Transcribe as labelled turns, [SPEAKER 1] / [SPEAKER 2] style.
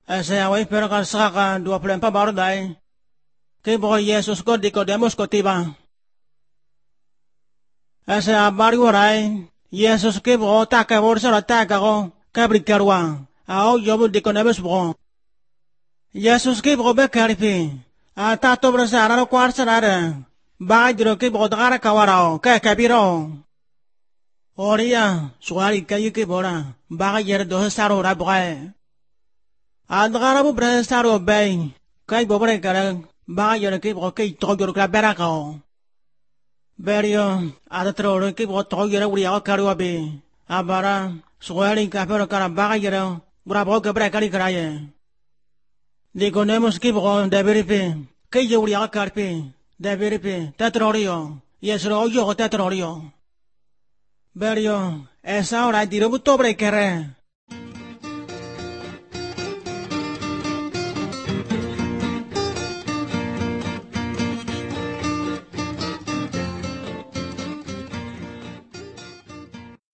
[SPEAKER 1] Saya wai pero kan saka 24 baru dai. Ke bo Yesus ko Nikodemus ko tiba. Saya bari warai. Yesus ke bo ta ka bor sa ta ka ko ka bri karwa. Ao yobu Nikodemus bo. Yesus ke bo be karifi. Ta to brasa ara kwar sa ara. Ba jiro ke bo ta ka warao ka kabiro. Oria suari kayu ke bora. Ba yer do saro ra boy. Adagara bu brasa saro bay. Kai bo bre karang. Ba yer ke bo ke to jor ka beraka. Berio, ada terlalu ke buat tahu kira uri awak karu abe. Abara, suari kapero kara bagai kira, berapa ke berapa kali keraya. Nikodemus ke buat dabiripe, ke je uri awak karpe, dabiripe, tetrorio, yesro ojo tetrorio. Berio, esa ora dirobu tobre kere.